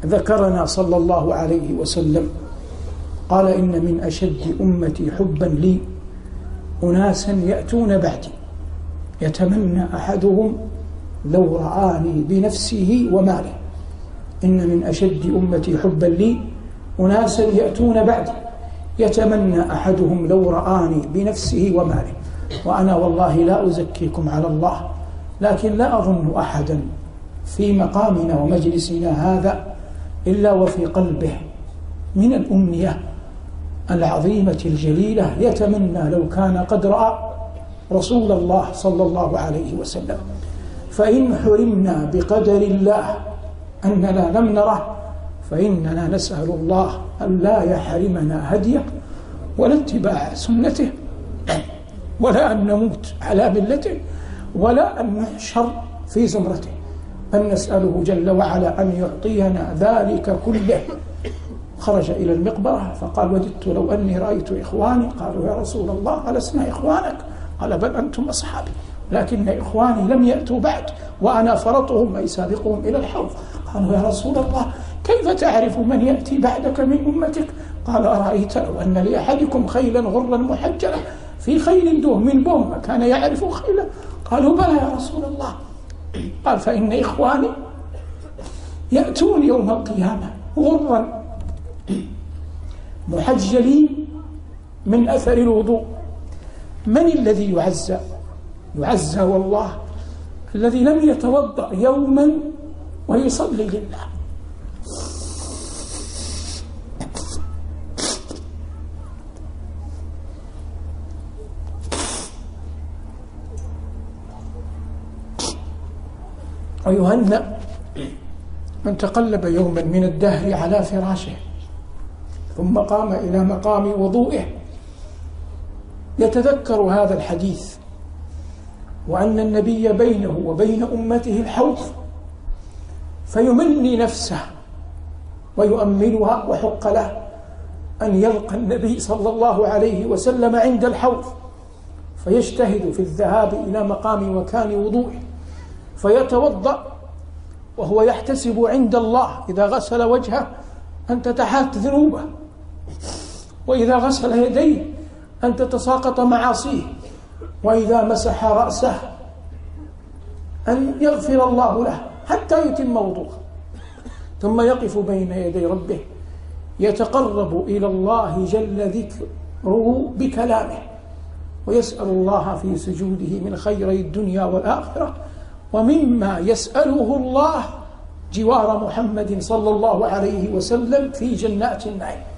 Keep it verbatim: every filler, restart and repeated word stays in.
ذكرنا صلى الله عليه وسلم قال: إن من أشد أمتي حبا لي أناسا يأتون بعدي يتمنى أحدهم لو رآني بنفسه وماله. إن من أشد أمتي حبا لي أناسا يأتون بعدي يتمنى أحدهم لو رآني بنفسه وماله. وأنا والله لا أزكيكم على الله، لكن لا أظن أحدا في مقامنا ومجلسنا هذا إلا وفي قلبه من الأمنية العظيمة الجليلة يتمنى لو كان قد رأى رسول الله صلى الله عليه وسلم. فإن حرمنا بقدر الله أننا لم نره فإننا نسأل الله أن لا يحرمنا هديه ولا اتباع سنته، ولا أن نموت على ملته، ولا أن نحشر في زمرته، أن نسأله جل وعلا أن يعطينا ذلك كله. خرج إلى المقبرة فقال: وددت لو أني رأيت إخواني. قالوا: يا رسول الله ألسنا إخوانك؟ قال: بل أنتم أصحابي، لكن إخواني لم يأتوا بعد وأنا فرطهم أي سابقهم إلى الحوض. قالوا: يا رسول الله كيف تعرف من يأتي بعدك من أمتك؟ قال: أرأيت لو أن لأحدكم خيلا غرا محجلة في خيل دوم من بوم كان يعرف خيلا؟ قالوا: بلى يا رسول الله. قال: فإن إخواني يأتون يوم القيامة غرا محجلين من أثر الوضوء. من الذي يعزى؟ يعزى والله الذي لم يتوضأ يوما ويصلي لله. ويهنأ من تقلب يوما من الدهر على فراشه ثم قام إلى مقام وضوئه يتذكر هذا الحديث، وأن النبي بينه وبين أمته الحوض، فيمني نفسه ويؤملها، وحق له أن يلقى النبي صلى الله عليه وسلم عند الحوض فيجتهد في الذهاب إلى مقام وكان وضوئه فيتوضأ وهو يحتسب عند الله إذا غسل وجهه أن تتحات ذنوبه، وإذا غسل يديه أن تتساقط معاصيه، وإذا مسح رأسه أن يغفر الله له حتى يتم وضوءه، ثم يقف بين يدي ربه يتقرب إلى الله جل ذكره بكلامه، ويسأل الله في سجوده من خيري الدنيا والآخرة، ومما يسأله الله جوار محمد صلى الله عليه وسلم في جنات النعيم.